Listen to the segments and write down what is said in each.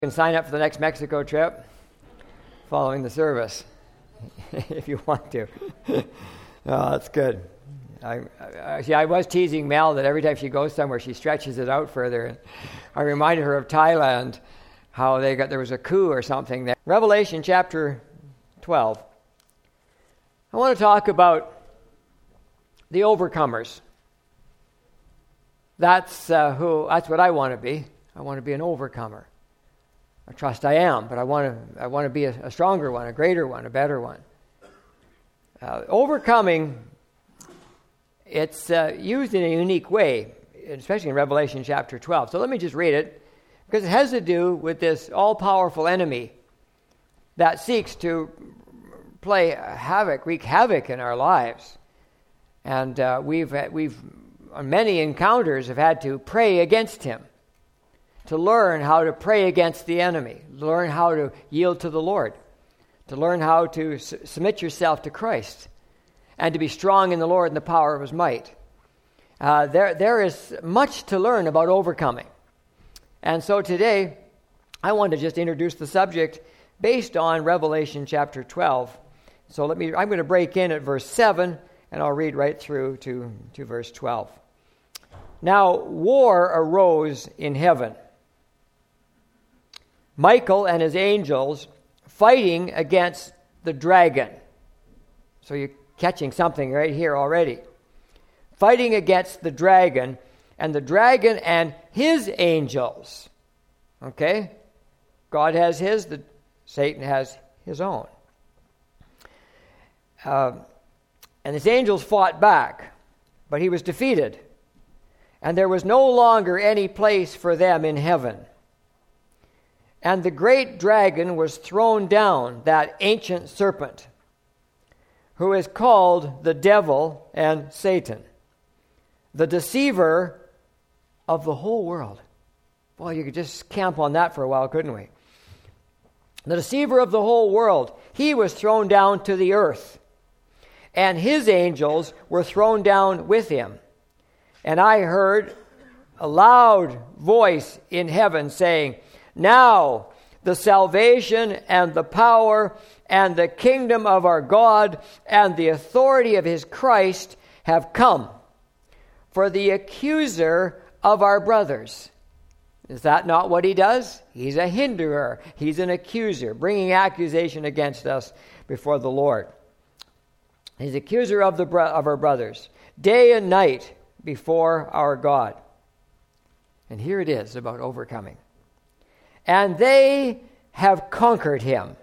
You can sign up for the next Mexico trip following the service if you want to. Oh, that's good. I was teasing Mel that every time she goes somewhere, she stretches it out further. And I reminded her of Thailand, how there was a coup or something there. Revelation chapter 12. I want to talk about the overcomers. That's what I want to be. I want to be an overcomer. I trust I am, but I want to be a stronger one, a greater one, a better one. Overcoming, it's used in a unique way, especially in Revelation chapter 12. So let me just read it, because it has to do with this all-powerful enemy that seeks to wreak havoc in our lives. And we've on many encounters have had to pray against him, to learn how to pray against the enemy, learn how to yield to the Lord, to learn how to submit yourself to Christ, and to be strong in the Lord and the power of his might. There is much to learn about overcoming. And so today, I want to just introduce the subject based on Revelation chapter 12. So I'm going to break in at verse 7, and I'll read right through to verse 12. Now, war arose in heaven. Michael and his angels fighting against the dragon. So you're catching something right here already. Fighting against the dragon, and the dragon and his angels. Okay? God has his, Satan has his own. And his angels fought back, but he was defeated. And there was no longer any place for them in heaven. And the great dragon was thrown down, that ancient serpent, who is called the devil and Satan, the deceiver of the whole world. Boy, you could just camp on that for a while, couldn't we? The deceiver of the whole world, he was thrown down to the earth, and his angels were thrown down with him. And I heard a loud voice in heaven saying, "Now the salvation and the power and the kingdom of our God and the authority of his Christ have come. For the accuser of our brothers." Is that not what he does? He's a hinderer. He's an accuser, bringing accusation against us before the Lord. He's accuser of our brothers, day and night before our God. And here it is about overcoming. And they have conquered him.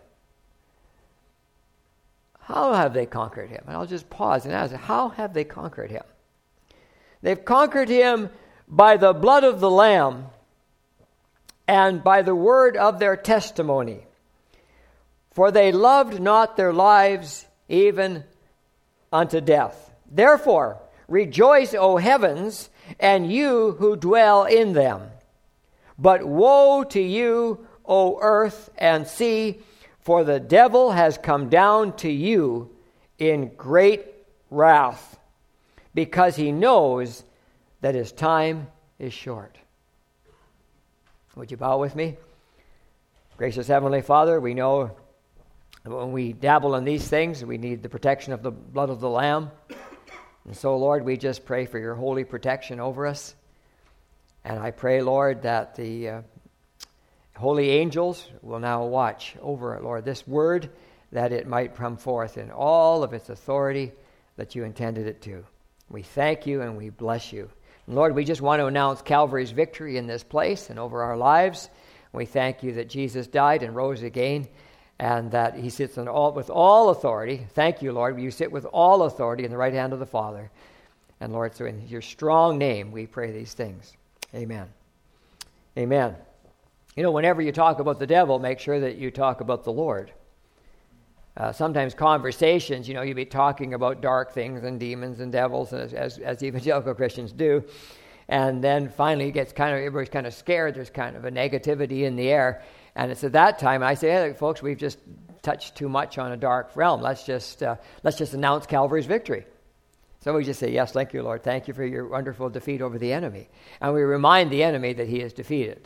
How have they conquered him? And I'll just pause and ask, how have they conquered him? They've conquered him by the blood of the Lamb and by the word of their testimony. For they loved not their lives even unto death. Therefore, rejoice, O heavens, and you who dwell in them. But woe to you, O earth and sea, for the devil has come down to you in great wrath, because he knows that his time is short. Would you bow with me? Gracious Heavenly Father, we know when we dabble in these things, we need the protection of the blood of the Lamb. And so, Lord, we just pray for your holy protection over us. And I pray, Lord, that the holy angels will now watch over, Lord, this word, that it might come forth in all of its authority that you intended it to. We thank you and we bless you. And Lord, we just want to announce Calvary's victory in this place and over our lives. We thank you that Jesus died and rose again, and that he sits with all authority. Thank you, Lord. You sit with all authority in the right hand of the Father. And Lord, so in your strong name we pray these things. Amen. Amen. You know, whenever you talk about the devil, make sure that you talk about the Lord. Sometimes conversations, you be talking about dark things and demons and devils, as evangelical Christians do. And then finally everybody's kind of scared. There's kind of a negativity in the air. And it's at that time I say, hey, folks, we've just touched too much on a dark realm. Let's just announce Calvary's victory. So we just say, yes, thank you, Lord. Thank you for your wonderful defeat over the enemy. And we remind the enemy that he is defeated.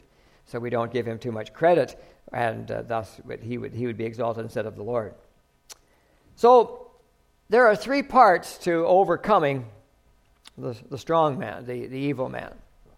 so we don't give him too much credit, and thus he would be exalted instead of the Lord. So there are three parts to overcoming the strong man, the evil man.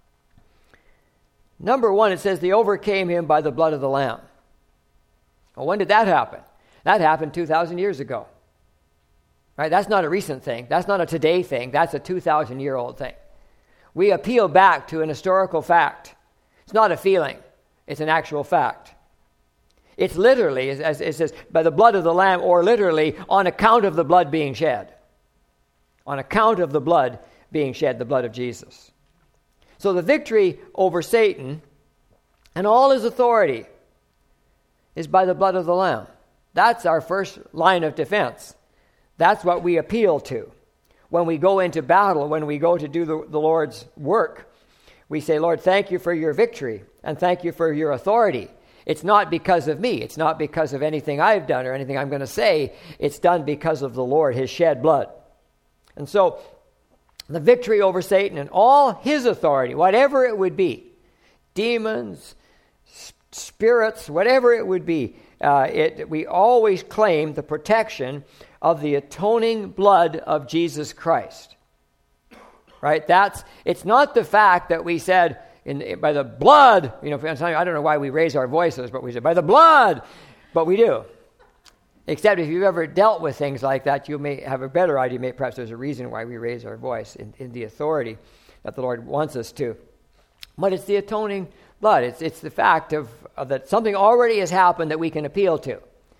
Number one, it says they overcame him by the blood of the Lamb. Well, when did that happen? That happened 2,000 years ago. Right? That's not a recent thing. That's not a today thing. That's a 2,000-year-old thing. We appeal back to an historical fact. It's not a feeling. It's an actual fact. It's literally, as it says, by the blood of the Lamb, or literally on account of the blood being shed. On account of the blood being shed, the blood of Jesus. So the victory over Satan and all his authority is by the blood of the Lamb. That's our first line of defense. That's what we appeal to. When we go into battle, when we go to do the Lord's work, we say, Lord, thank you for your victory, and thank you for your authority. It's not because of me. It's not because of anything I've done or anything I'm going to say. It's done because of the Lord, his shed blood. And so, the victory over Satan and all his authority, whatever it would be, demons, spirits, whatever it would be, we always claim the protection of the atoning blood of Jesus Christ. Right? It's not the fact that we said, by the blood, I don't know why we raise our voices, but we say, by the blood, but we do. Except if you've ever dealt with things like that, you may have a better idea. Perhaps there's a reason why we raise our voice in the authority that the Lord wants us to. But it's the atoning blood. It's the fact of that something already has happened that we can appeal to.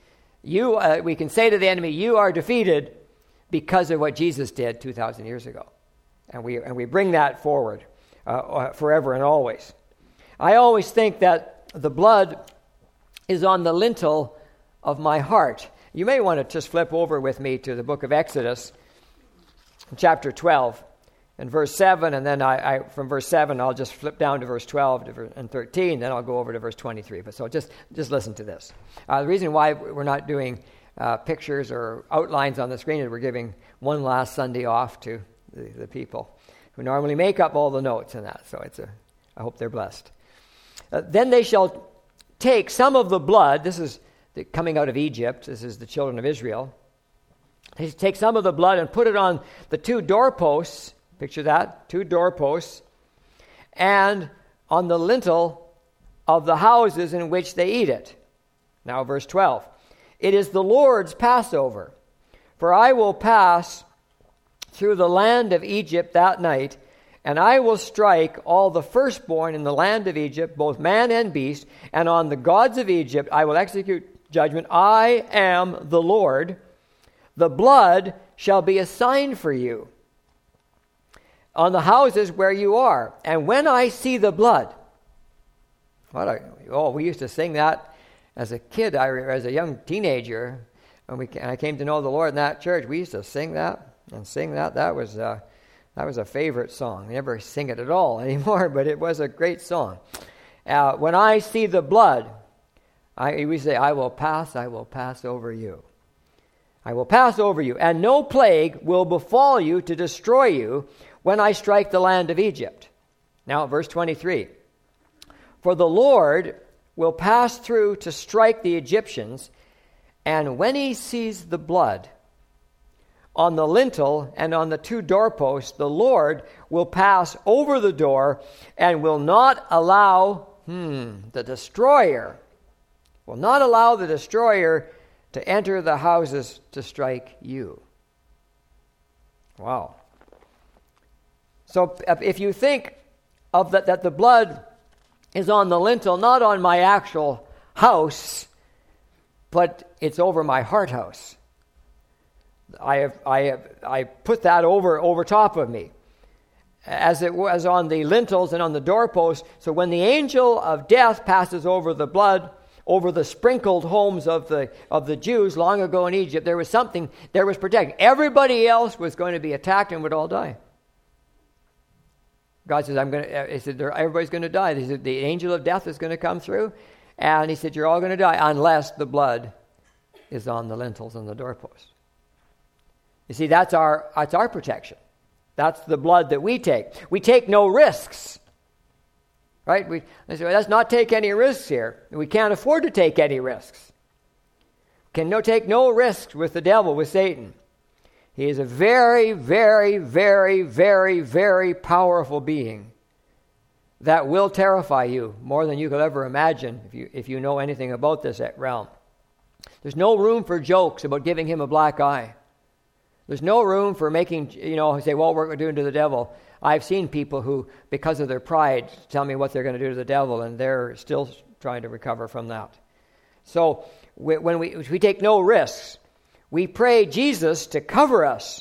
We can say to the enemy, you are defeated because of what Jesus did 2,000 years ago. And we bring that forward forever and always. I always think that the blood is on the lintel of my heart. You may want to just flip over with me to the book of Exodus, chapter 12, and verse 7, and then from verse 7, I'll just flip down to verse 12 and 13, then I'll go over to verse 23. But so just listen to this. The reason why we're not doing pictures or outlines on the screen is we're giving one last Sunday off to the people who normally make up all the notes and that. So I hope they're blessed. Then they shall take some of the blood. This is coming out of Egypt. This is the children of Israel. They take some of the blood and put it on the two doorposts. Picture that, two doorposts. And on the lintel of the houses in which they eat it. Now verse 12. It is the Lord's Passover. For I will pass through the land of Egypt that night, and I will strike all the firstborn in the land of Egypt, both man and beast, and on the gods of Egypt I will execute judgment. I am the Lord. The blood shall be a sign for you on the houses where you are. And when I see the blood, we used to sing that as a kid, as a young teenager, when I came to know the Lord in that church. We used to sing that and sing that. That was a favorite song. We never sing it at all anymore, but it was a great song. When I see the blood, we say, I will pass over you. I will pass over you, and no plague will befall you to destroy you when I strike the land of Egypt. Now, verse 23. For the Lord will pass through to strike the Egyptians, and when he sees the blood on the lintel and on the two doorposts, the Lord will pass over the door and will not allow the destroyer to enter the houses to strike you. Wow. So if you think of that the blood is on the lintel, not on my actual house, but it's over my heart house. I put that over top of me, as it was on the lintels and on the doorposts. So when the angel of death passes over the blood, over the sprinkled homes of the Jews long ago in Egypt, there was protection. Everybody else was going to be attacked and would all die. God says, everybody's going to die. He said, the angel of death is going to come through. And he said, you're all going to die unless the blood is on the lintels and the doorposts. You see, that's our protection. That's the blood that we take. We take no risks. Right? They say, let's not take any risks here. We can't afford to take any risks. Take no risks with the devil, with Satan. He is a very, very, very, very, very powerful being that will terrify you more than you could ever imagine if you know anything about this realm. There's no room for jokes about giving him a black eye. There's no room for making, say, well, what we're doing to the devil. I've seen people who, because of their pride, tell me what they're going to do to the devil, and they're still trying to recover from that. So when we take no risks, we pray Jesus to cover us.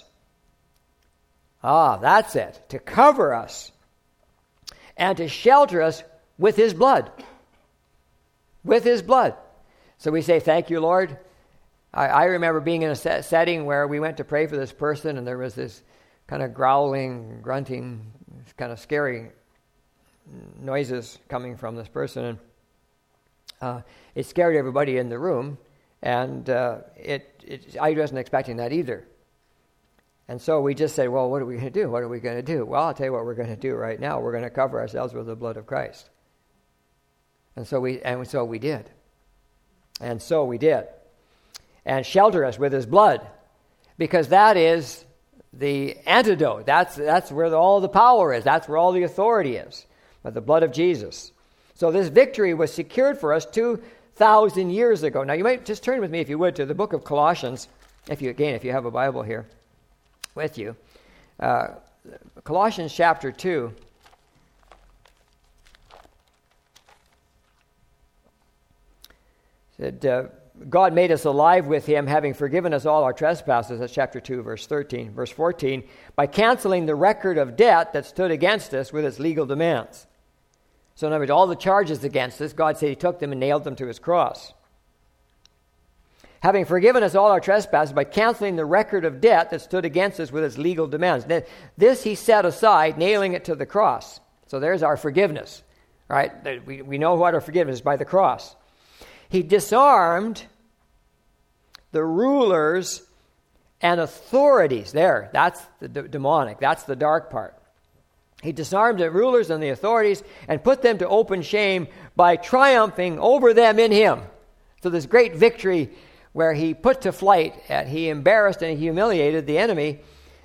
That's it. To cover us. And to shelter us with his blood. With his blood. So we say, thank you, Lord. I remember being in a setting where we went to pray for this person, and there was this kind of growling, grunting, kind of scary noises coming from this person. And it scared everybody in the room, and I wasn't expecting that either. And so we just said, well, what are we going to do? What are we going to do? Well, I'll tell you what we're going to do right now. We're going to cover ourselves with the blood of Christ. And so we did. And so we did. And shelter us with his blood, because that is the antidote. That's where all the power is. That's where all the authority is, by the blood of Jesus. So this victory was secured for us 2,000 years ago. Now you might just turn with me, if you would, to the book of Colossians, if you have a Bible here with you. Colossians chapter 2. Said, God made us alive with him, having forgiven us all our trespasses, that's chapter 2, verse 13. Verse 14, by canceling the record of debt that stood against us with its legal demands. So in other words, all the charges against us, God said he took them and nailed them to his cross. Having forgiven us all our trespasses by canceling the record of debt that stood against us with its legal demands. This he set aside, nailing it to the cross. So there's our forgiveness. Right? We know what our forgiveness is, by the cross. He disarmed the rulers and authorities. There, that's the demonic. That's the dark part. He disarmed the rulers and the authorities and put them to open shame by triumphing over them in him. So this great victory where he put to flight, and he embarrassed and humiliated the enemy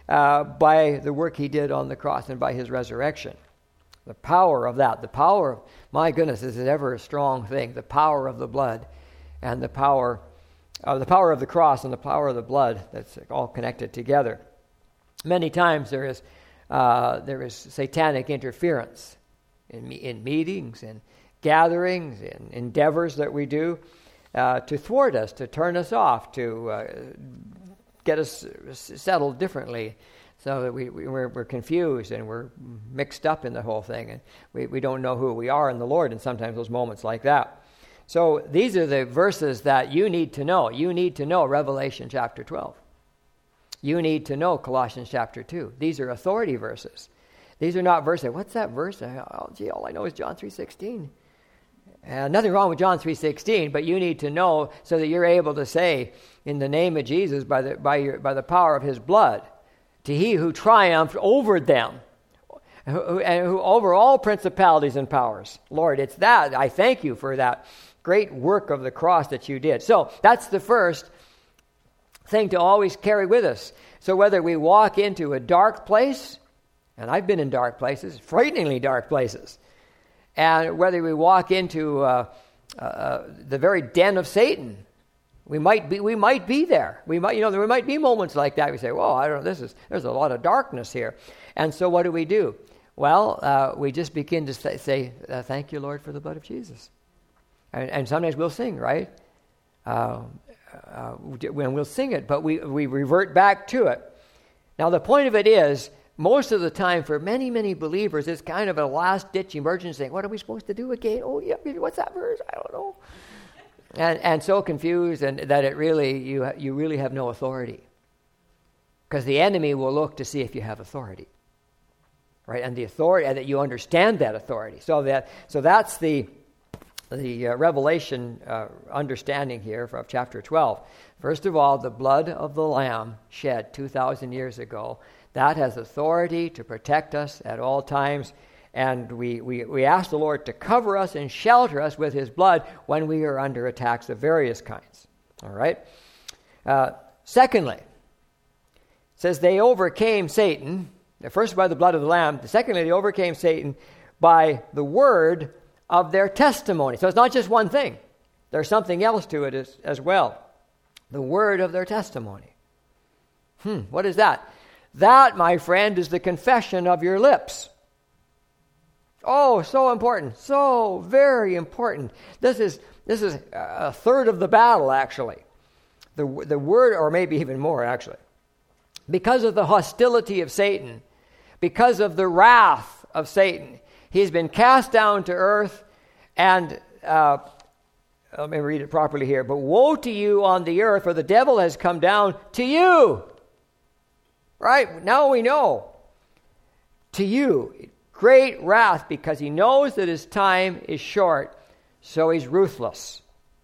by the work he did on the cross and by his resurrection. The power of that, my goodness, this is ever a strong thing. The power of the blood and the power of the cross and the power of the blood, that's all connected together. Many times there is satanic interference in meetings and gatherings and endeavors that we do to thwart us, to turn us off, to get us settled differently, so that we're confused and we're mixed up in the whole thing, and we don't know who we are in the Lord, and sometimes those moments like that. So these are the verses that you need to know. You need to know Revelation chapter 12. You need to know Colossians chapter 2. These are authority verses. These are not verses. What's that verse? All I know is John 3:16. Nothing wrong with John 3:16, but you need to know so that you're able to say, in the name of Jesus, by the power of his blood, to he who triumphed over them, who over all principalities and powers. Lord, it's that. I thank you for that great work of the cross that you did. So that's the first thing to always carry with us. So whether we walk into a dark place, and I've been in dark places, frighteningly dark places, and whether we walk into the very den of Satan, we might be there. There might be moments like that. We say, "Well, I don't know. There's a lot of darkness here," and so what do? Well, we just begin to say, "Thank you, Lord, for the blood of Jesus," and sometimes we'll sing, right? When we'll sing it, but we revert back to it. Now, the point of it is, most of the time, for many, many believers, it's kind of a last-ditch emergency. What are we supposed to do again? Oh, yeah, what's that verse? I don't know. And so confused, and that it really, you really have no authority. Because the enemy will look to see if you have authority. Right? And the authority, and that you understand that authority. So that's the Revelation understanding here of chapter 12. First of all, the blood of the Lamb shed 2,000 years ago, that has authority to protect us at all times And we ask the Lord to cover us and shelter us with his blood when we are under attacks of various kinds. All right? Secondly, it says they overcame Satan, first by the blood of the Lamb. Secondly, they overcame Satan by the word of their testimony. So it's not just one thing. There's something else to it as well. The word of their testimony. What is that? That, my friend, is the confession of your lips. Oh, so important. So very important. This is a third of the battle, actually. The word, or maybe even more, actually. Because of the hostility of Satan, because of the wrath of Satan, he's been cast down to earth, and let me read it properly here. But woe to you on the earth, for the devil has come down to you. Right? Now we know. To you. Great wrath, because he knows that his time is short, so he's ruthless.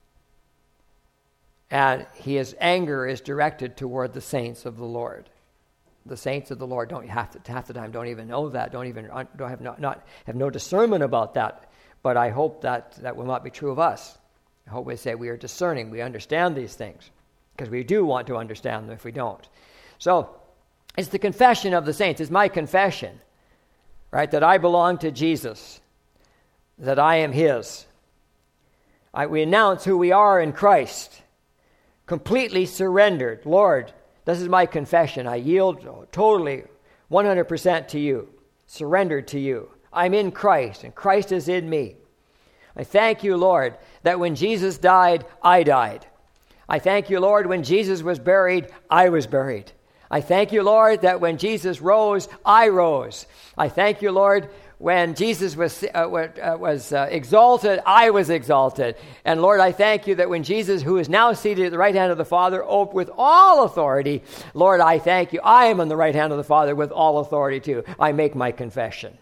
And his anger is directed toward the saints of the Lord. The saints of the Lord don't half the time don't even know that, have no discernment about that. But I hope that will not be true of us. I hope we say we are discerning, we understand these things, because we do want to understand them if we don't. So it's the confession of the saints. It's my confession, right, that I belong to Jesus, that I am his. We announce who we are in Christ, completely surrendered. Lord, this is my confession. I yield totally, 100% to you, surrendered to you. I'm in Christ, and Christ is in me. I thank you, Lord, that when Jesus died, I died. I thank you, Lord, when Jesus was buried, I was buried. I thank you, Lord, that when Jesus rose, I rose. I thank you, Lord, when Jesus was exalted, I was exalted. And Lord, I thank you that when Jesus, who is now seated at the right hand of the Father, with all authority, Lord, I thank you. I am on the right hand of the Father with all authority too. I make my confession.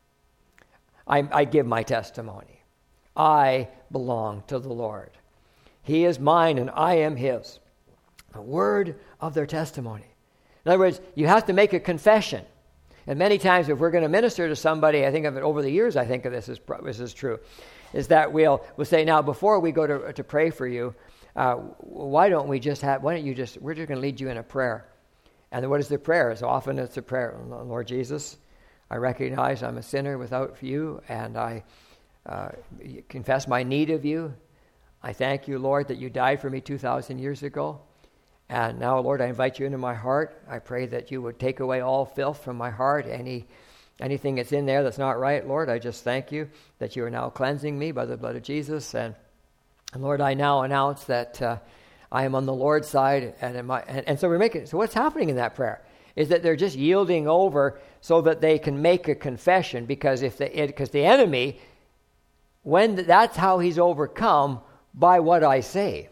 I give my testimony. I belong to the Lord. He is mine and I am his. The word of their testimony. In other words, you have to make a confession. And many times if we're going to minister to somebody, I think of it over the years, I think of this is true, is that we'll say, now before we go to pray for you, we're just going to lead you in a prayer. And what is the prayer? So often it's a prayer, Lord Jesus, I recognize I'm a sinner without you, and I confess my need of you. I thank you, Lord, that you died for me 2,000 years ago. And now, Lord, I invite you into my heart. I pray that you would take away all filth from my heart, anything that's in there that's not right. Lord, I just thank you that you are now cleansing me by the blood of Jesus. And Lord, I now announce that I am on the Lord's side. And so what's happening in that prayer is that they're just yielding over so that they can make a confession, because the enemy, that's how he's overcome, by what I say.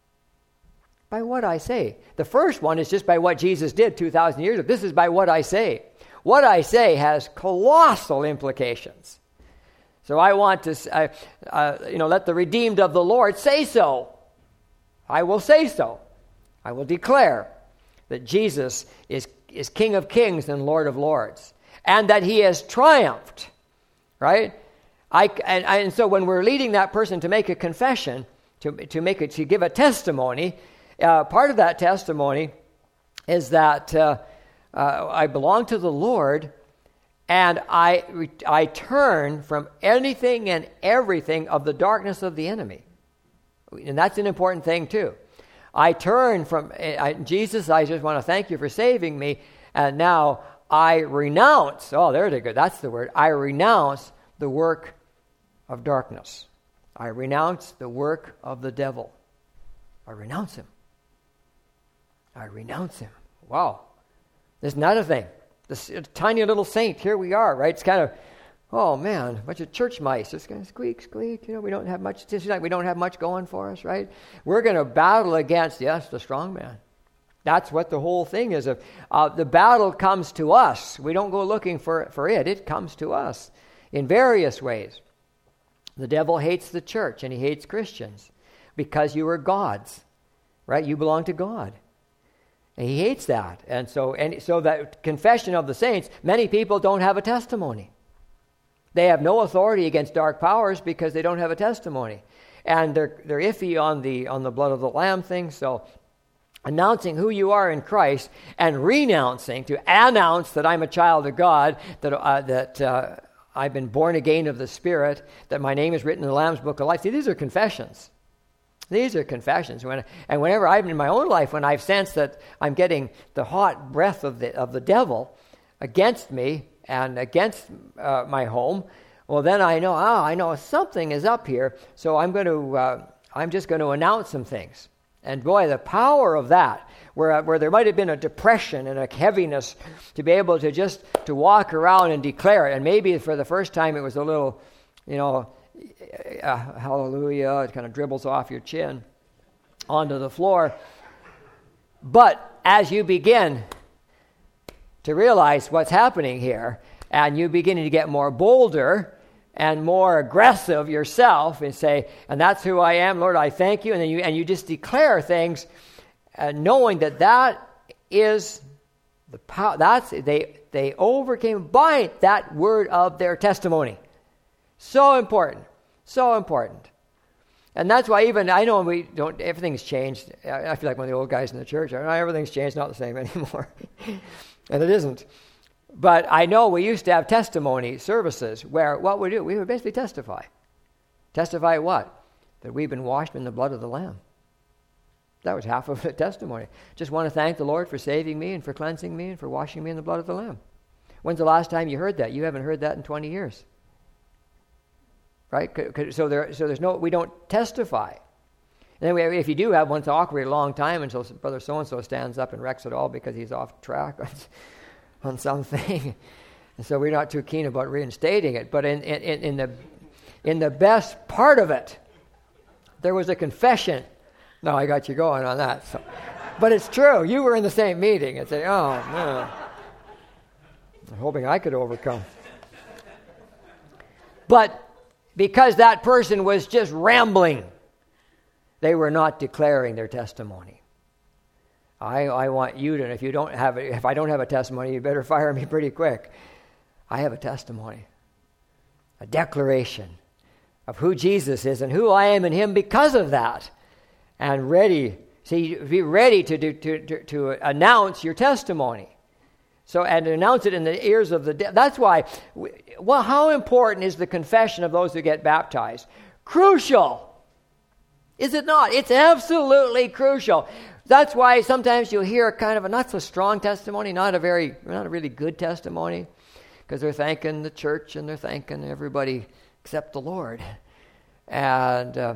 By what I say. The first one is just by what Jesus did 2,000 years ago. This is by what I say. What I say has colossal implications. So I want to, let the redeemed of the Lord say so. I will say so. I will declare that Jesus is King of Kings and Lord of Lords, and that he has triumphed, right? And so when we're leading that person to make a confession, to give a testimony, part of that testimony is that I belong to the Lord, and I turn from anything and everything of the darkness of the enemy. And that's an important thing too. I turn from Jesus. I just want to thank you for saving me, and now I renounce. Oh, there they go. That's the word. I renounce the work of darkness. I renounce the work of the devil. I renounce him. I renounce him. Wow. There's another thing. This tiny little saint, here we are, right? It's kind of, oh man, a bunch of church mice. It's kind of squeak, squeak. We don't have much. We don't have much going for us, right? We're going to battle against, the strong man. That's what the whole thing is. The battle comes to us. We don't go looking for it. It comes to us in various ways. The devil hates the church, and he hates Christians because you are God's, right? You belong to God. And he hates that. And so that confession of the saints, many people don't have a testimony. They have no authority against dark powers because they don't have a testimony. And they're iffy on the blood of the Lamb thing. So announcing who you are in Christ and renouncing, to announce that I'm a child of God, that I've been born again of the Spirit, that my name is written in the Lamb's Book of Life. See, these are confessions. These are confessions. Whenever I've in my own life, when I've sensed that I'm getting the hot breath of the devil against me and against my home, well, then I know something is up here. So I'm just going to announce some things. And boy, the power of that, where there might have been a depression and a heaviness, to be able to walk around and declare it. And maybe for the first time it was a little, hallelujah, it kind of dribbles off your chin onto the floor. But as you begin to realize what's happening here, and you begin to get more bolder and more aggressive yourself, and say, and that's who I am, Lord, I thank you. And then you just declare things, knowing that is the power. They overcame by that word of their testimony. So important, so important. And that's why I know everything's changed. I feel like one of the old guys in the church. Everything's changed, not the same anymore. And it isn't. But I know we used to have testimony services where what we do, we would basically testify. Testify what? That we've been washed in the blood of the Lamb. That was half of the testimony. Just want to thank the Lord for saving me and for cleansing me and for washing me in the blood of the Lamb. When's the last time you heard that? You haven't heard that in 20 years. Right? So we don't testify. And then if you do have one, it's awkward a long time until Brother so-and-so stands up and wrecks it all because he's off track on something. And so we're not too keen about reinstating it. But in the best part of it, there was a confession. No, I got you going on that. So. But it's true. You were in the same meeting and say, oh, no. I'm hoping I could overcome. But because that person was just rambling, they were not declaring their testimony. I want you to, if I don't have a testimony, you better fire me pretty quick. I have a testimony, a declaration of who Jesus is and who I am in him because of that. And be ready to announce your testimony. So, and announce it in the ears of the dead. That's why, how important is the confession of those who get baptized? Crucial. Is it not? It's absolutely crucial. That's why sometimes you'll hear kind of a not so strong testimony, not a really good testimony, because they're thanking the church and they're thanking everybody except the Lord. And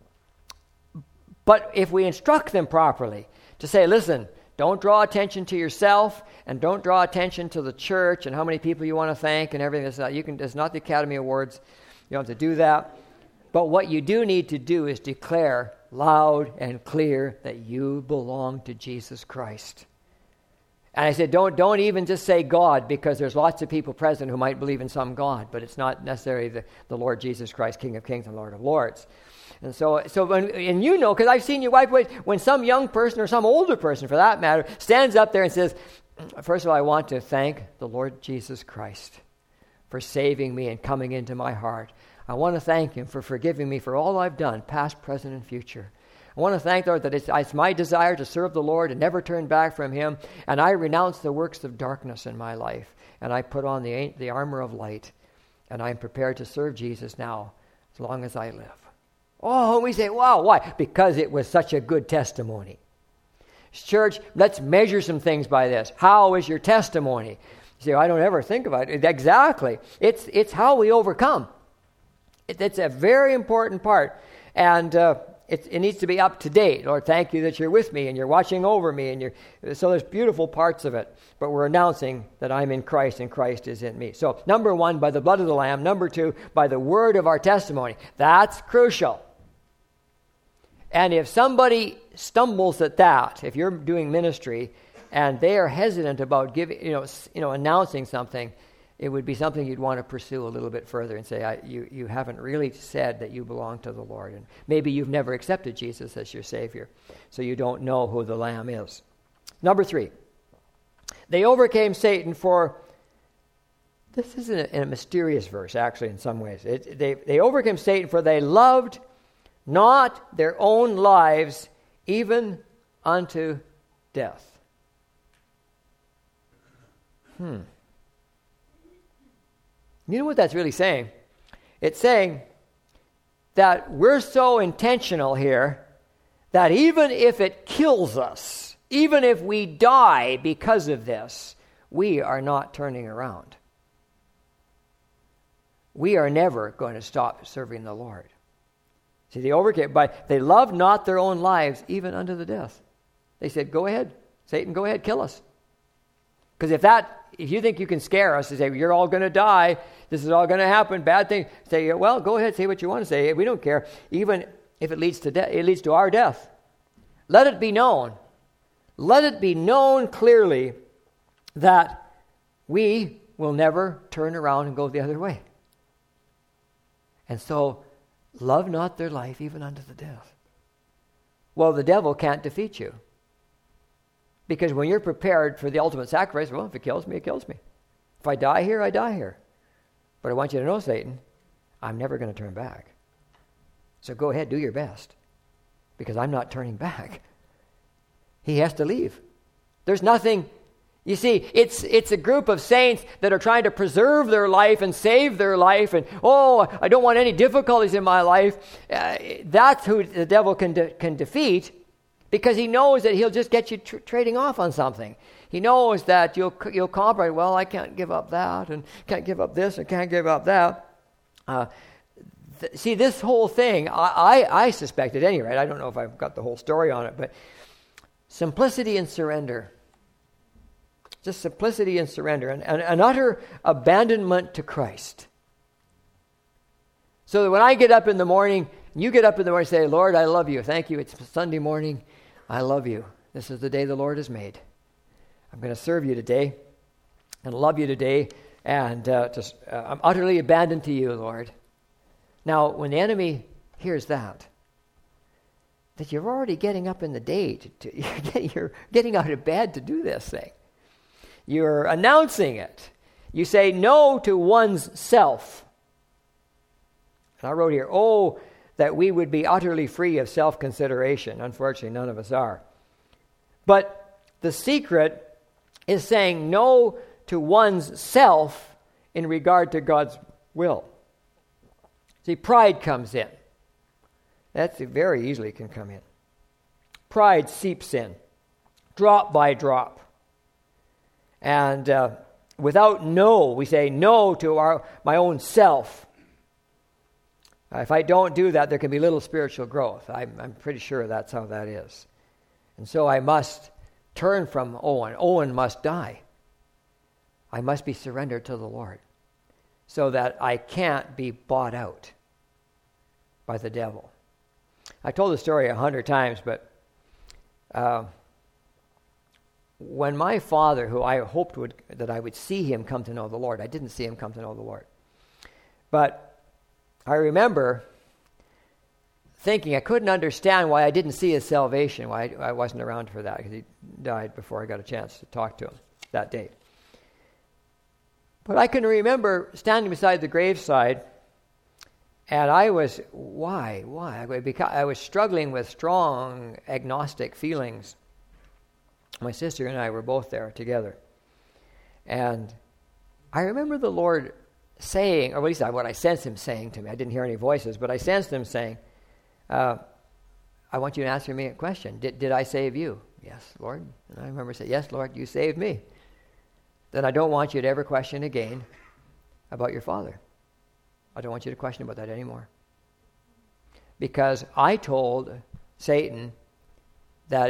but if we instruct them properly to say, listen, don't draw attention to yourself and don't draw attention to the church and how many people you want to thank and everything. It's not the Academy Awards. You don't have to do that. But what you do need to do is declare loud and clear that you belong to Jesus Christ. And I said, don't even just say God, because there's lots of people present who might believe in some God, but it's not necessarily the Lord Jesus Christ, King of Kings and Lord of Lords. And so because I've seen your wife, when some young person or some older person, for that matter, stands up there and says, first of all, I want to thank the Lord Jesus Christ for saving me and coming into my heart. I want to thank him for forgiving me for all I've done, past, present, and future. I want to thank the Lord that it's my desire to serve the Lord and never turn back from him, and I renounce the works of darkness in my life, and I put on the armor of light, and I'm prepared to serve Jesus now as long as I live. Oh, we say, wow, why? Because it was such a good testimony. Church, let's measure some things by this. How is your testimony? You say, I don't ever think about it. Exactly. It's how we overcome. It's a very important part. And it needs to be up to date. Lord, thank you that you're with me and you're watching over me. So there's beautiful parts of it. But we're announcing that I'm in Christ and Christ is in me. So number one, by the blood of the Lamb. Number two, by the word of our testimony. That's crucial. And if somebody stumbles at that, if you're doing ministry and they are hesitant about announcing something, it would be something you'd want to pursue a little bit further and say, you haven't really said that you belong to the Lord. And maybe you've never accepted Jesus as your Savior, so you don't know who the Lamb is. Number three, they overcame Satan for This is in a mysterious verse, actually, in some ways. They overcame Satan, for they loved not their own lives, even unto death. You know what that's really saying? It's saying that we're so intentional here that even if it kills us, even if we die because of this, we are not turning around. We are never going to stop serving the Lord. See, they overcame, but they loved not their own lives, even unto the death. They said, go ahead, Satan, go ahead, kill us. Because if you think you can scare us and say, you're all going to die, this is all going to happen, bad things, say, well, go ahead, say what you want to say. We don't care. Even if it leads to death, it leads to our death. Let it be known. Let it be known clearly that we will never turn around and go the other way. And so, love not their life even unto the death. Well, the devil can't defeat you. Because when you're prepared for the ultimate sacrifice, well, if it kills me, it kills me. If I die here, I die here. But I want you to know, Satan, I'm never going to turn back. So go ahead, do your best. Because I'm not turning back. He has to leave. There's nothing. You see, it's a group of saints that are trying to preserve their life and save their life. And, I don't want any difficulties in my life. That's who the devil can defeat. Because he knows that he'll just get you trading off on something. He knows that you'll compromise. Well, I can't give up that, and can't give up this, and can't give up that. See, this whole thing, I suspect at any rate, I don't know if I've got the whole story on it, but simplicity and surrender. Just simplicity and surrender, and an utter abandonment to Christ. So that when I get up in the morning, you get up in the morning and say, Lord, I love you. Thank you. It's Sunday morning. I love you. This is the day the Lord has made. I'm going to serve you today and love you today, and I'm utterly abandoned to you, Lord. Now, when the enemy hears that you're already getting up in the day, you're getting out of bed to do this thing. You're announcing it. You say no to one's self. And I wrote here, that we would be utterly free of self-consideration. Unfortunately, none of us are. But the secret is saying no to one's self in regard to God's will. See, pride comes in. That very easily can come in. Pride seeps in, drop by drop. And without no, we say no to my own self. If I don't do that, there can be little spiritual growth. I'm pretty sure that's how that is. And so I must turn from Owen. Owen must die. I must be surrendered to the Lord so that I can't be bought out by the devil. I told the story 100 times, but when my father, who I hoped that I would see him come to know the Lord, I didn't see him come to know the Lord. But I remember thinking I couldn't understand why I didn't see his salvation, why I wasn't around for that, because he died before I got a chance to talk to him that day. But I can remember standing beside the graveside, and I was, why? Because I was struggling with strong agnostic feelings. My sister and I were both there together. And I remember the Lord saying, or at least what I sensed him saying to me, I didn't hear any voices, but I sensed him saying, I want you to answer me a question. Did I save you? Yes, Lord. And I remember saying, yes, Lord, you saved me. Then I don't want you to ever question again about your father. I don't want you to question about that anymore. Because I told Satan that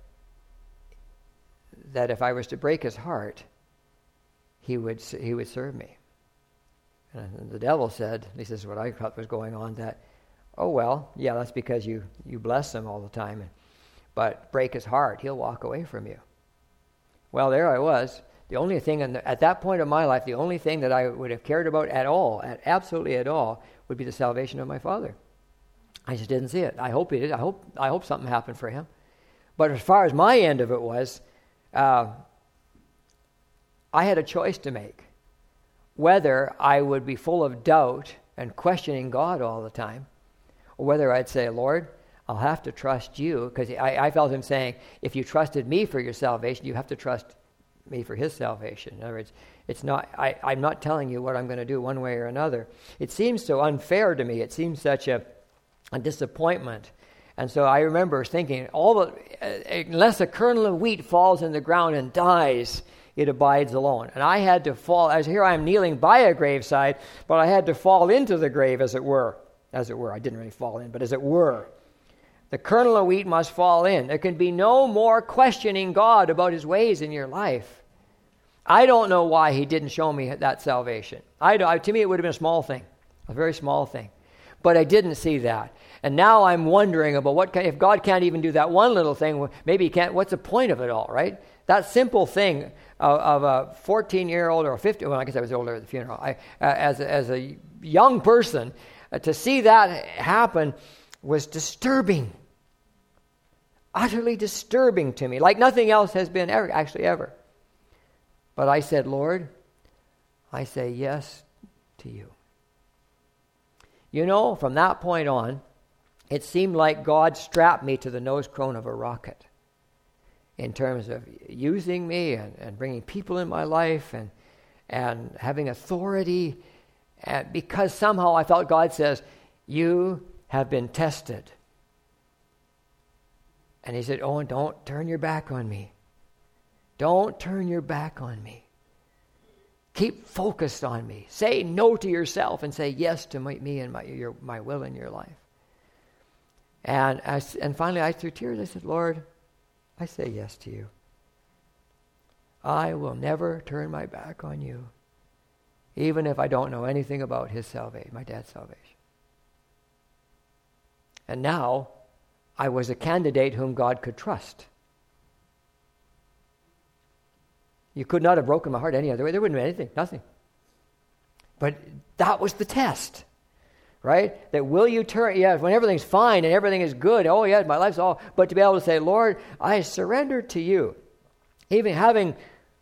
if I was to break his heart, he would serve me. And the devil said, this is what I thought was going on, that, that's because you bless him all the time. But break his heart, he'll walk away from you. Well, there I was. The only thing, at that point of my life, the only thing that I would have cared about absolutely at all, would be the salvation of my father. I just didn't see it. I hope he did. I hope something happened for him. But as far as my end of it was, I had a choice to make. whether I would be full of doubt and questioning God all the time, or whether I'd say, Lord, I'll have to trust you, because I felt him saying, if you trusted me for your salvation, you have to trust me for his salvation. In other words, it's not, I'm not telling you what I'm going to do one way or another. It seems so unfair to me. It seems such a disappointment. And so I remember thinking, unless a kernel of wheat falls in the ground and dies, it abides alone. And I had to fall, as here I am kneeling by a graveside, but I had to fall into the grave, as it were. As it were. I didn't really fall in, but as it were. The kernel of wheat must fall in. There can be no more questioning God about his ways in your life. I don't know why he didn't show me that salvation. To me, it would have been a small thing, a very small thing. But I didn't see that. And now I'm wondering about if God can't even do that one little thing, maybe he can't. What's the point of it all, right? That simple thing of a 14-year-old or a 15, well, I guess I was older at the funeral. As a young person, to see that happen was disturbing. Utterly disturbing to me, like nothing else has been ever. But I said, Lord, I say yes to you. You know, from that point on, it seemed like God strapped me to the nose cone of a rocket in terms of using me and bringing people in my life and having authority, because somehow I felt God says, you have been tested. And he said, Owen, don't turn your back on me. Don't turn your back on me. Keep focused on me. Say no to yourself and say yes to me and my will in your life. And finally, through tears, I said, Lord, I say yes to you. I will never turn my back on you, even if I don't know anything about his salvation, my dad's salvation. And now, I was a candidate whom God could trust. You could not have broken my heart any other way. There wouldn't have been anything, nothing. But that was the test, right? That will you turn, when everything's fine and everything is good, oh yeah, my life's all, but to be able to say, Lord, I surrender to you. Even having,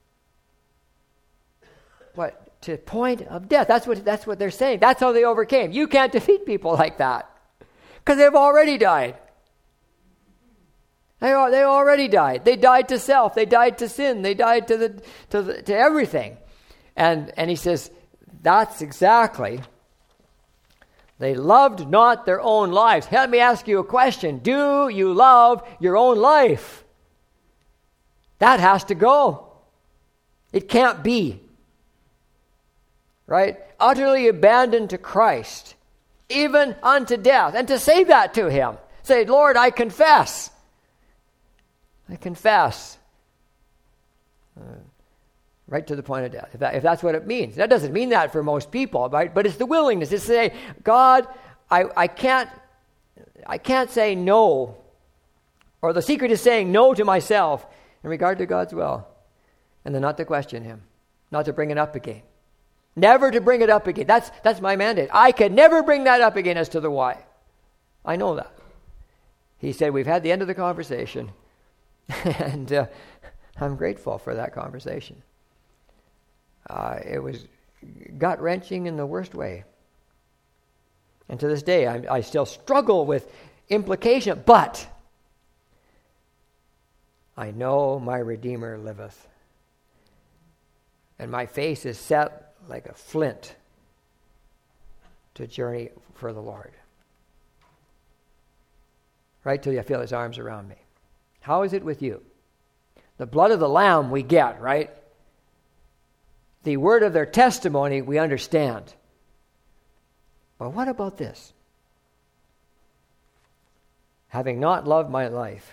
to point of death. That's what they're saying. That's how they overcame. You can't defeat people like that, because they've already died. They already died. They died to self. They died to sin. They died to everything. And he says, that's exactly. They loved not their own lives. Let me ask you a question. Do you love your own life? That has to go. It can't be. Right? Utterly abandoned to Christ, even unto death. And to say that to him. Say, Lord, I confess. I confess. Right to the point of death, if that's what it means. That doesn't mean that for most people, right? But it's the willingness to say, God, I can't say no. Or the secret is saying no to myself in regard to God's will. And then not to question him. Not to bring it up again. Never to bring it up again. That's my mandate. I can never bring that up again as to the why. I know that. He said, we've had the end of the conversation. And I'm grateful for that conversation. It was gut-wrenching in the worst way. And to this day, I still struggle with implication, but I know my Redeemer liveth. And my face is set like a flint to journey for the Lord. Right till you feel his arms around me. How is it with you? The blood of the Lamb we get, right? The word of their testimony we understand. But what about this? Having not loved my life.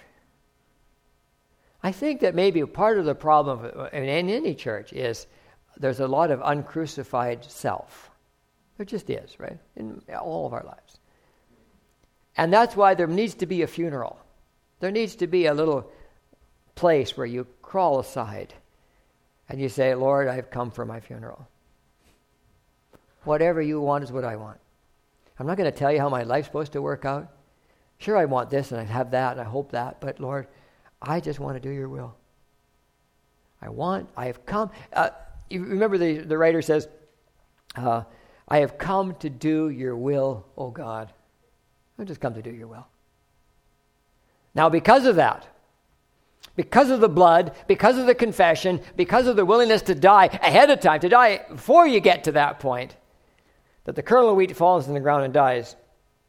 I think that maybe part of the problem in any church is there's a lot of uncrucified self. There just is, right? In all of our lives. And that's why there needs to be a funeral. There needs to be a little place where you crawl aside and you say, Lord, I've come for my funeral. Whatever you want is what I want. I'm not going to tell you how my life's supposed to work out. Sure, I want this and I have that and I hope that, but Lord, I just want to do your will. I have come. You remember the writer says, I have come to do your will, O God. I've just come to do your will. Now, because of that, because of the blood, because of the confession, because of the willingness to die ahead of time, to die before you get to that point, that the kernel of wheat falls in the ground and dies,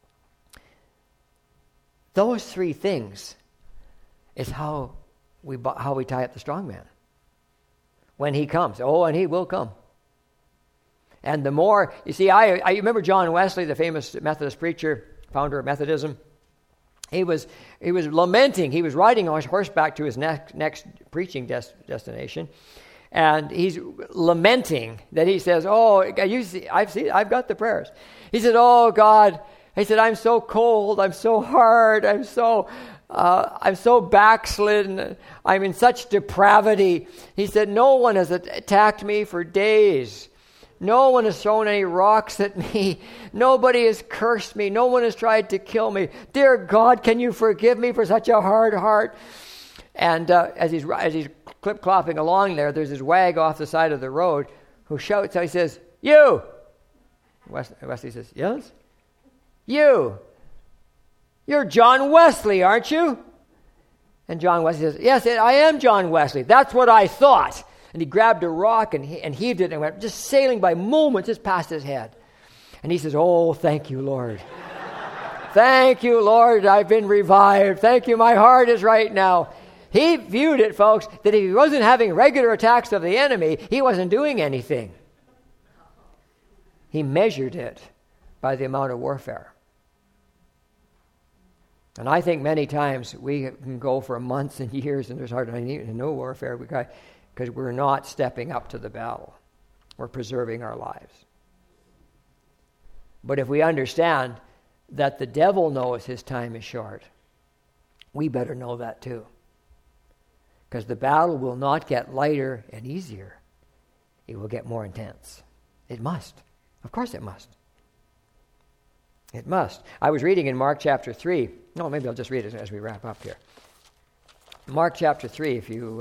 those three things is how we tie up the strong man. When he comes. Oh, and he will come. And the more, you see, I remember John Wesley, the famous Methodist preacher, founder of Methodism. He was lamenting. He was riding on horseback to his next preaching destination. And he's lamenting that he says, oh, you see, I've got the prayers. He said, oh, God. He said, I'm so cold. I'm so hard. I'm so backslidden. I'm in such depravity. He said, no one has attacked me for days. No one has thrown any rocks at me. Nobody has cursed me. No one has tried to kill me. Dear God, can you forgive me for such a hard heart? And as he's clip-clopping along there's this wag off the side of the road who shouts out, he says, you! Wesley says, yes? You! You're John Wesley, aren't you? And John Wesley says, yes, I am John Wesley. That's what I thought. And he grabbed a rock and heaved it and went just sailing by moments just past his head. And he says, oh, thank you, Lord. Thank you, Lord, I've been revived. Thank you, my heart is right now. He viewed it, folks, that if he wasn't having regular attacks of the enemy, he wasn't doing anything. He measured it by the amount of warfare. And I think many times we can go for months and years and there's hardly no warfare because we're not stepping up to the battle. We're preserving our lives. But if we understand that the devil knows his time is short, we better know that too. Because the battle will not get lighter and easier. It will get more intense. It must. Of course it must. It must. I was reading in Mark chapter 3. No, maybe I'll just read it as we wrap up here. Mark chapter 3, if you...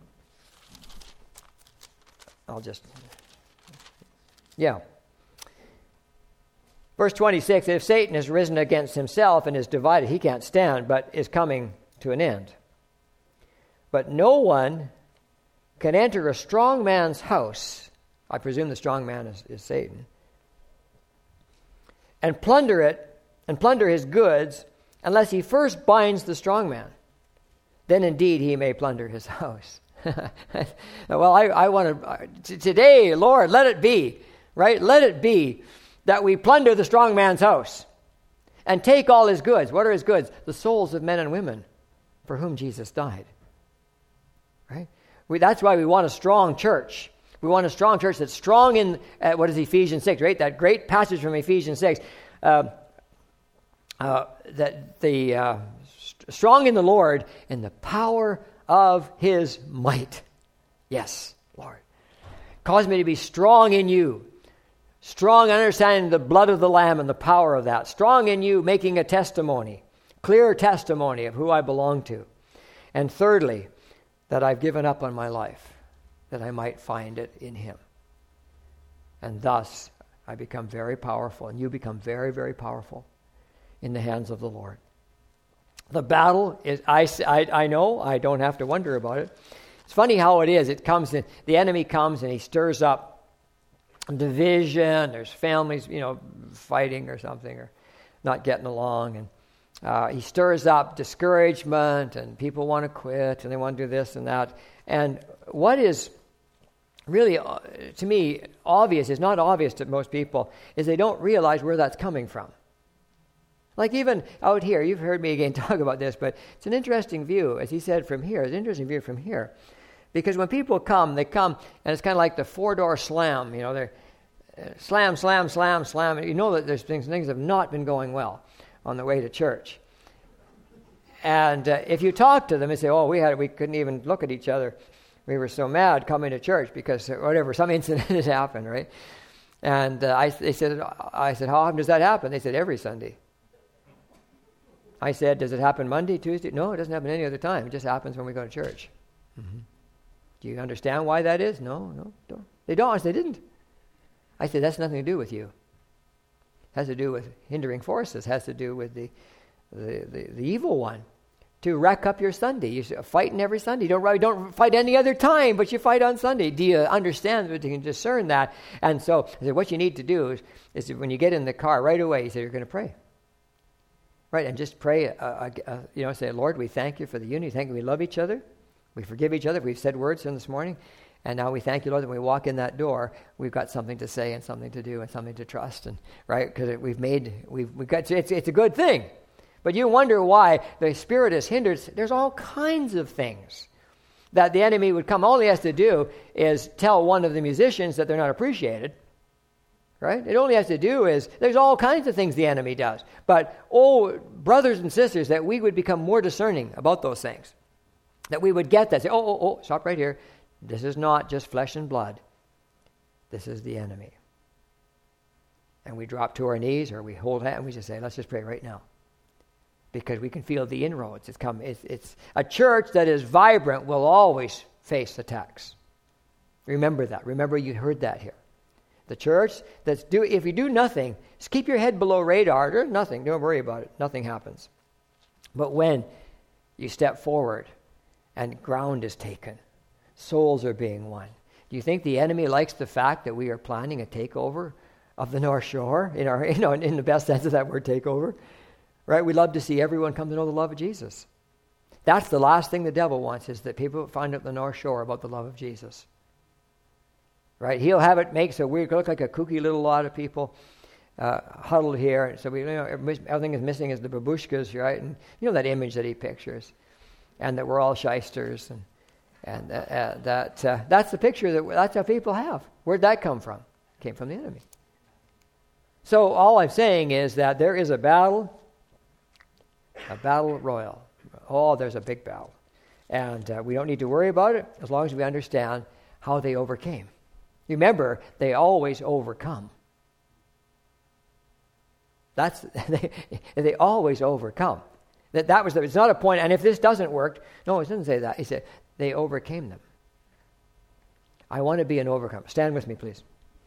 Verse 26, if Satan has risen against himself and is divided, he can't stand, but is coming to an end. But no one can enter a strong man's house, I presume the strong man is Satan, and plunder it, and plunder his goods, unless he first binds the strong man. Then indeed he may plunder his house. Well, I want to, today, Lord, let it be, right? Let it be that we plunder the strong man's house and take all his goods. What are his goods? The souls of men and women for whom Jesus died. Right? That's why we want a strong church. We want a strong church that's strong in, what is Ephesians 6, right? That great passage from Ephesians 6. Strong in the Lord in the power of his might. Yes, Lord. Cause me to be strong in you. Strong understanding the blood of the Lamb and the power of that. Strong in you, making a testimony. Clear testimony of who I belong to. And thirdly, that I've given up on my life, that I might find it in him. And thus, I become very powerful, and you become very, very powerful in the hands of the Lord. The battle is, I know, I don't have to wonder about it. It's funny how it is. It comes in, the enemy comes and he stirs up division. There's families, fighting or something, or not getting along. And he stirs up discouragement, and people want to quit, and they want to do this and that. And what is really, to me, obvious, is not obvious to most people, is they don't realize where that's coming from. Like even out here, you've heard me again talk about this, but it's an interesting view, as he said from here. It's an interesting view from here. Because when people come, they come, and it's kind of like the four-door slam. They're slam, slam, slam, slam. And you know that there's things have not been going well on the way to church. And if you talk to them and say, oh, we couldn't even look at each other. We were so mad coming to church because some incident has happened, right? And I said, how often does that happen? They said, every Sunday. I said, does it happen Monday, Tuesday? No, it doesn't happen any other time. It just happens when we go to church. Mm-hmm. Do you understand why that is? No, don't. They don't. They didn't. I say that's nothing to do with you. It has to do with hindering forces. It has to do with the evil one. To rack up your Sunday. You're fighting every Sunday. You don't fight any other time, but you fight on Sunday. Do you understand that you can discern that? And so I said, what you need to do is when you get in the car right away, you say, you're going to pray. Right, and just pray, say, Lord, we thank you for the unity. Thank you, we love each other. We forgive each other. We've said words in this morning. And now we thank you, Lord, that when we walk in that door, we've got something to say and something to do and something to trust. And right, because we've got, it's a good thing. But you wonder why the Spirit is hindered. There's all kinds of things that the enemy would come. All he has to do is tell one of the musicians that they're not appreciated. Right? It only has to do is, there's all kinds of things the enemy does. But, brothers and sisters, that we would become more discerning about those things. That we would get that. Say, stop right here. This is not just flesh and blood. This is the enemy. And we drop to our knees or we hold hands and we just say, let's just pray right now. Because we can feel the inroads. It's a church that is vibrant will always face attacks. Remember that. Remember you heard that here. The church if you do nothing, just keep your head below radar. There's nothing. Don't worry about it. Nothing happens. But when you step forward and ground is taken, souls are being won. Do you think the enemy likes the fact that we are planning a takeover of the North Shore in the best sense of that word, takeover? Right? We love to see everyone come to know the love of Jesus. That's the last thing the devil wants, is that people find out the North Shore about the love of Jesus. Right? He'll have it make so we look like a kooky little lot of people huddled here. So everything is missing is the babushkas, right? And you know that image that he pictures, and that we're all shysters, and that's the picture that's how people have. Where'd that come from? It came from the enemy. So all I'm saying is that there is a battle royal. Oh, there's a big battle. And we don't need to worry about it as long as we understand how they overcame. Remember, they always overcome. They always overcome. It's not a point, and if this doesn't work, no, it doesn't say that. He said, they overcame them. I want to be an overcomer. Stand with me, please.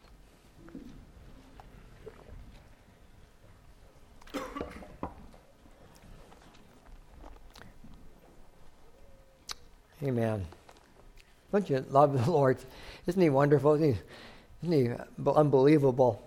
Amen. Don't you love the Lord? Isn't he wonderful? Isn't he unbelievable?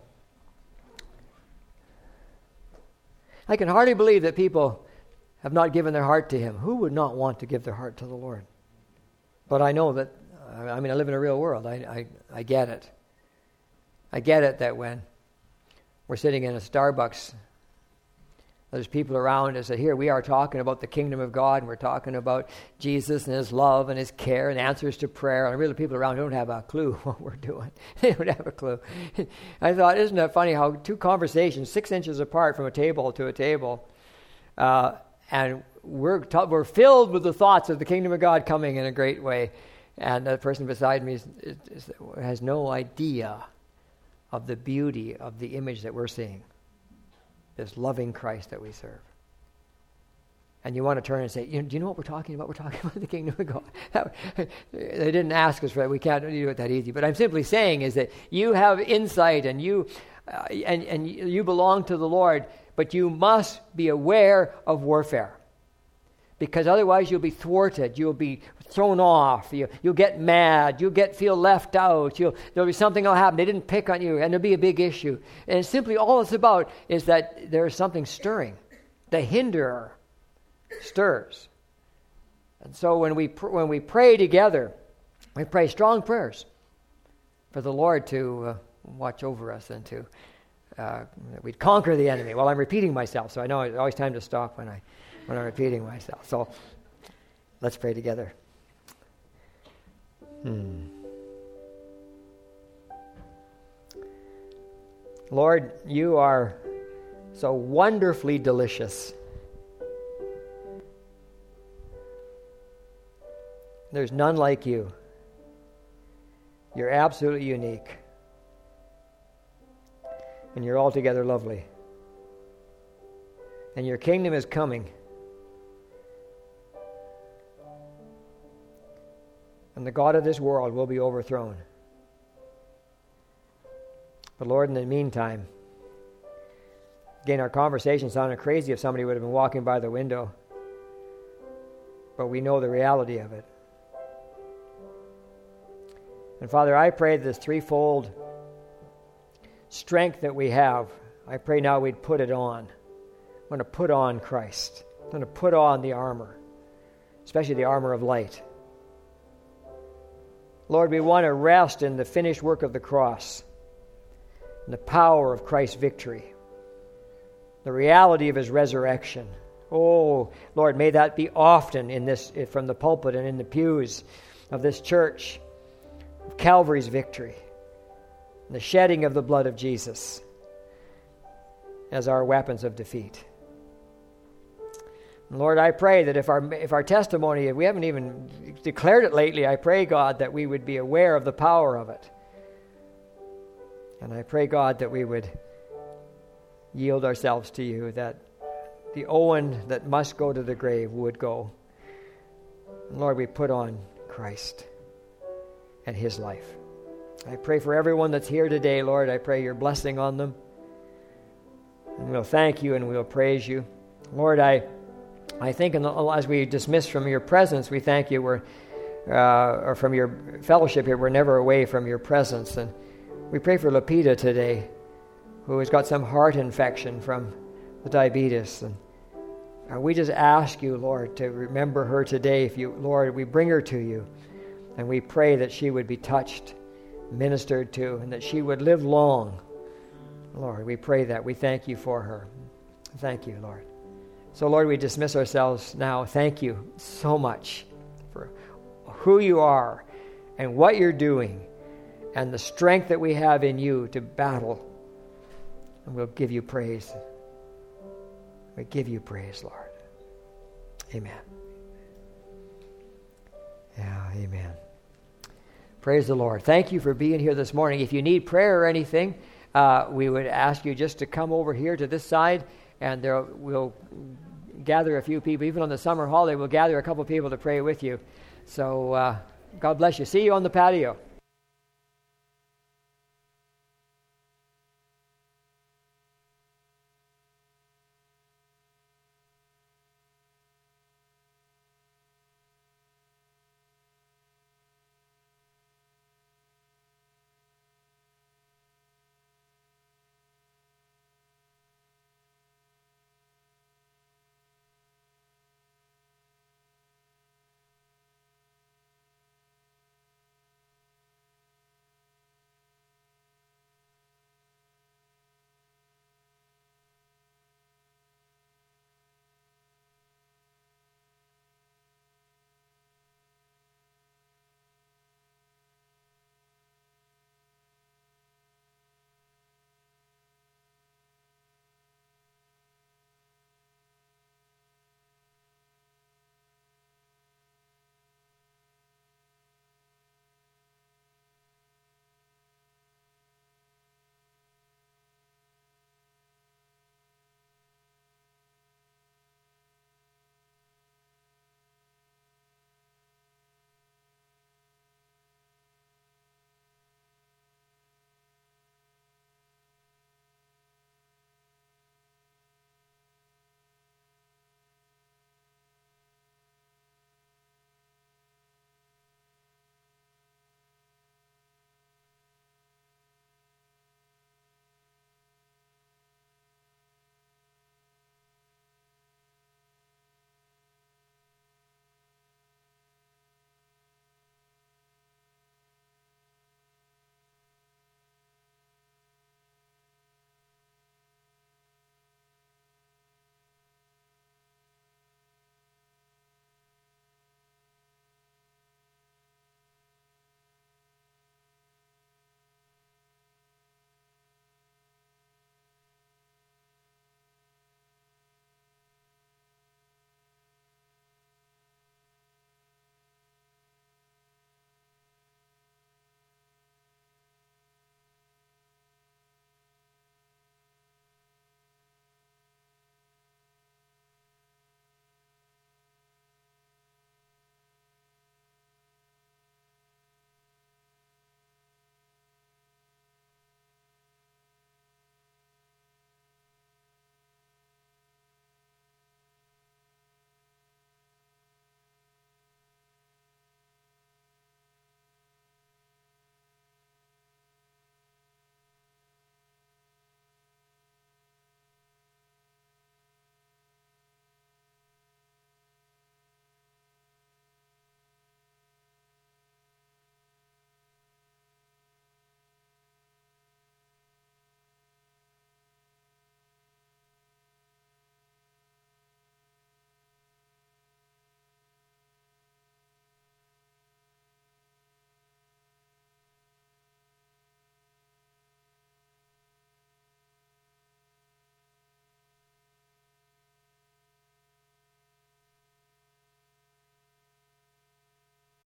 I can hardly believe that people have not given their heart to him. Who would not want to give their heart to the Lord? But I know that, I live in a real world. I get it. I get it that when we're sitting in a Starbucks, there's people around us that here we are talking about the kingdom of God, and we're talking about Jesus and his love and his care and answers to prayer. And really people around don't have a clue what we're doing. They don't have a clue. I thought, isn't it funny how two conversations 6 inches apart from a table to a table, and we're filled with the thoughts of the kingdom of God coming in a great way. And the person beside me has no idea of the beauty of the image that we're seeing. This loving Christ that we serve. And you want to turn and say, do you know what we're talking about? We're talking about the kingdom of God. They didn't ask us for that. We can't do it that easy. But I'm simply saying is that you have insight and you belong to the Lord, but you must be aware of warfare. Because otherwise you'll be thwarted. You'll be thrown off. You'll get mad. You'll feel left out. There'll be something that'll happen. They didn't pick on you, and there'll be a big issue. And simply all it's about is that there's something stirring. The hinderer stirs. And so when we pray together, we pray strong prayers for the Lord to watch over us and to we'd conquer the enemy. Well, I'm repeating myself, so I know it's always time to stop when I'm repeating myself. So let's pray together. Lord, you are so wonderfully delicious. There's none like you. You're absolutely unique. And you're altogether lovely. And your kingdom is coming. And the God of this world will be overthrown. But Lord, in the meantime, again, our conversation sounded crazy if somebody would have been walking by the window. But we know the reality of it. And Father, I pray this threefold strength that we have, I pray now we'd put it on. I'm going to put on Christ. I'm going to put on the armor, especially the armor of light. Lord, we want to rest in the finished work of the cross, in the power of Christ's victory, the reality of his resurrection. Oh, Lord, may that be often in this, from the pulpit and in the pews of this church, of Calvary's victory, and the shedding of the blood of Jesus as our weapons of defeat. And Lord, I pray that if our testimony, if we haven't even declared it lately, I pray, God, that we would be aware of the power of it. And I pray, God, that we would yield ourselves to you, that the Owen that must go to the grave would go. And Lord, we put on Christ and his life. I pray for everyone that's here today, Lord. I pray your blessing on them. And we'll thank you and we'll praise you. Lord, I think as we dismiss from your presence, we thank you. Or from your fellowship here, we're never away from your presence. And we pray for Lapita today, who has got some heart infection from the diabetes. And we just ask you, Lord, to remember her today. Lord, we bring her to you. And we pray that she would be touched, ministered to, and that she would live long. Lord, we pray that. We thank you for her. Thank you, Lord. So, Lord, we dismiss ourselves now. Thank you so much for who you are and what you're doing and the strength that we have in you to battle. And we'll give you praise. We give you praise, Lord. Amen. Yeah, amen. Praise the Lord. Thank you for being here this morning. If you need prayer or anything, we would ask you just to come over here to this side, and we'll gather a few people. Even on the summer holiday, we'll gather a couple people to pray with you. So God bless you. See you on the patio.